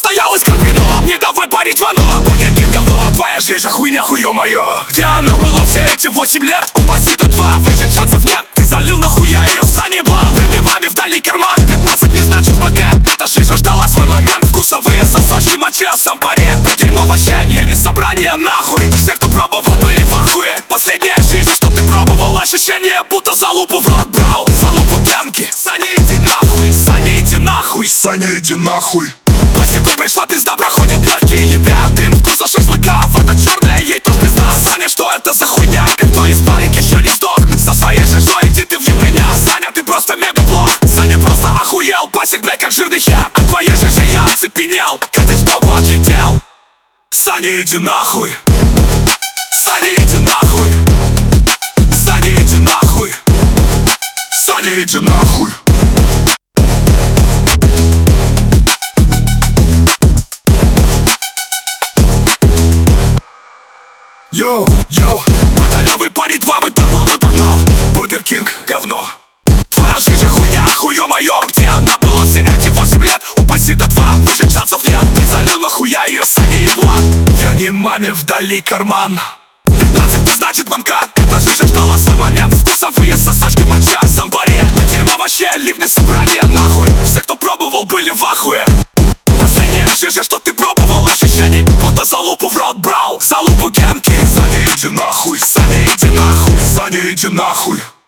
состоялось как вино. Не давай парить вано, Бургер Кинг говно. Твоя жизнь же хуйня, хуё моё. Где оно было все эти 8 лет? Упаси тут 2, выжить шансов нет. Ты залил нахуя ее в сани блан, выбивами в дальний карман. 15 не значит богат, эта жизнь ждала свой момент. Вкусовые сосочки, моча, сам парень. Дерьмо вообще не собрание нахуй. Все, кто пробовал, были в ахуе. Последняя жизнь, что ты пробовал. Ощущение, будто залупу в рот брал. Залупу пьянки. Саня, иди нахуй, Саня, иди нахуй, Саня, иди нахуй. Пластику пришла пизда, проходит легкие ебят. Дым вкуса шашлыков, это черная, ей тоже пизда. Саня, что это за хуйня? Никто из парень еще не сдох. Со своей жижой иди ты в ебеня. Саня, ты просто мега плох. Саня просто охуел, пасик, блядь, как жирный я. От твоей жижи я оцепенел, как ты что отлетел. Саня, иди нахуй. Саня, иди нахуй. Саня, иди нахуй. Саня, иди нахуй. Йоу, йоу. Баталевый парень, 2 выпорнул. Бургер Кинг, говно. Твоя жизнь же хуйня, хуё моё. Где она была все эти 8 лет? Упаси до 2, выжить шансов нет. Ты залил нахуя ее, Саня, ебла. Верни маме вдали карман. 15 не значит банка. Эта жизнь ждала свой момент. Вкусовые сосачки, моча, самбаре. Дерьмо вообще, ливни собрали нахуй. Все, кто пробовал, были в ахуе. Последняя жизнь, что ты пробовал. Ощущений, будто залупу в рот брал. Залупу генки. Саня, иди нахуй. Саня, иди нахуй. Саня, иди нахуй.